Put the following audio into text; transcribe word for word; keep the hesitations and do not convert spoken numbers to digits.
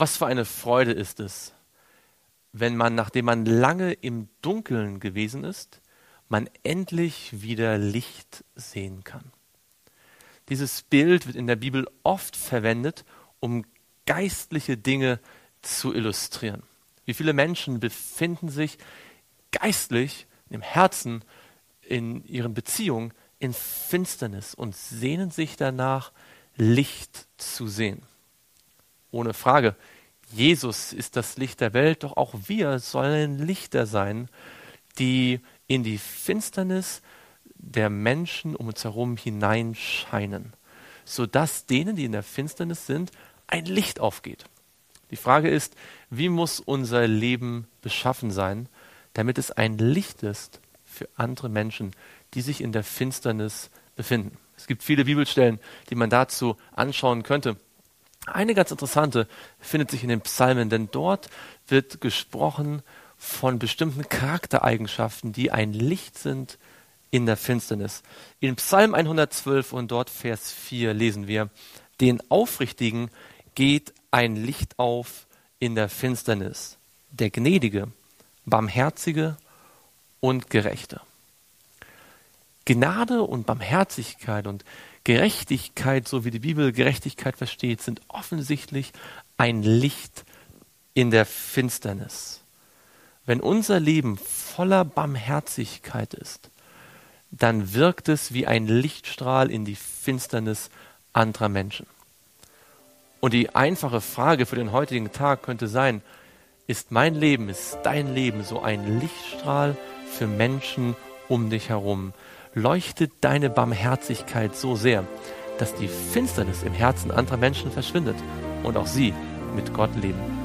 Was für eine Freude ist es, wenn man, nachdem man lange im Dunkeln gewesen ist, man endlich wieder Licht sehen kann. Dieses Bild wird in der Bibel oft verwendet, um geistliche Dinge zu illustrieren. Wie viele Menschen befinden sich geistlich im Herzen, in ihren Beziehungen, in Finsternis und sehnen sich danach, Licht zu sehen. Ohne Frage, Jesus ist das Licht der Welt, doch auch wir sollen Lichter sein, die in die Finsternis der Menschen um uns herum hineinscheinen, sodass denen, die in der Finsternis sind, ein Licht aufgeht. Die Frage ist, wie muss unser Leben beschaffen sein, damit es ein Licht ist für andere Menschen, die sich in der Finsternis befinden. Es gibt viele Bibelstellen, die man dazu anschauen könnte. Eine ganz interessante findet sich in den Psalmen, denn dort wird gesprochen von bestimmten Charaktereigenschaften, die ein Licht sind in der Finsternis. In Psalm hundertzwölf und dort Vers vier lesen wir: Den Aufrichtigen geht ein Licht auf in der Finsternis, der Gnädige, Barmherzige und Gerechte. Gnade und Barmherzigkeit und Gerechtigkeit, so wie die Bibel Gerechtigkeit versteht, sind offensichtlich ein Licht in der Finsternis. Wenn unser Leben voller Barmherzigkeit ist, dann wirkt es wie ein Lichtstrahl in die Finsternis anderer Menschen. Und die einfache Frage für den heutigen Tag könnte sein: Ist mein Leben, ist dein Leben so ein Lichtstrahl für Menschen um dich herum? Leuchtet deine Barmherzigkeit so sehr, dass die Finsternis im Herzen anderer Menschen verschwindet und auch sie mit Gott leben?